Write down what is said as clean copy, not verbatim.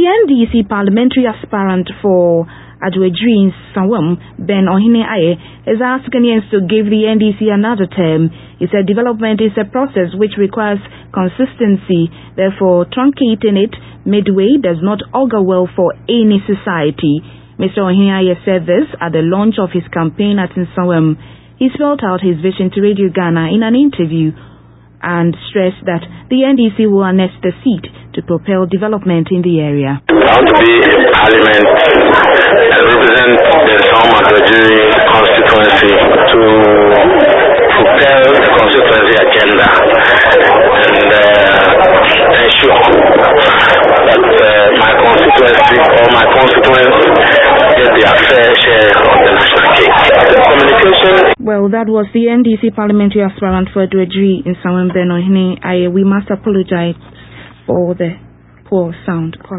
NDC parliamentary aspirant for Adwedri in Sawam, Ben Ohene Aye, is asking Ghanaians to give the NDC another term. He said development is a process which requires consistency, therefore truncating it midway does not augur well for any society. Mr. Ohene Aye said this at the launch of his campaign at Nsawam. He spelled out his vision to Radio Ghana in an interview and stressed that the NDC will annex the seat to propel development in the area. I want to be in Parliament and represent the Nsawam-Adwedri constituency to propel the constituency agenda and ensure that my constituency or my constituents get their fair share of the national cake. Communication. Well, that was the NDC parliamentary aspirant for Adwedri in Nsawam, Ben Ohene Aye. We must apologize for the poor sound quality.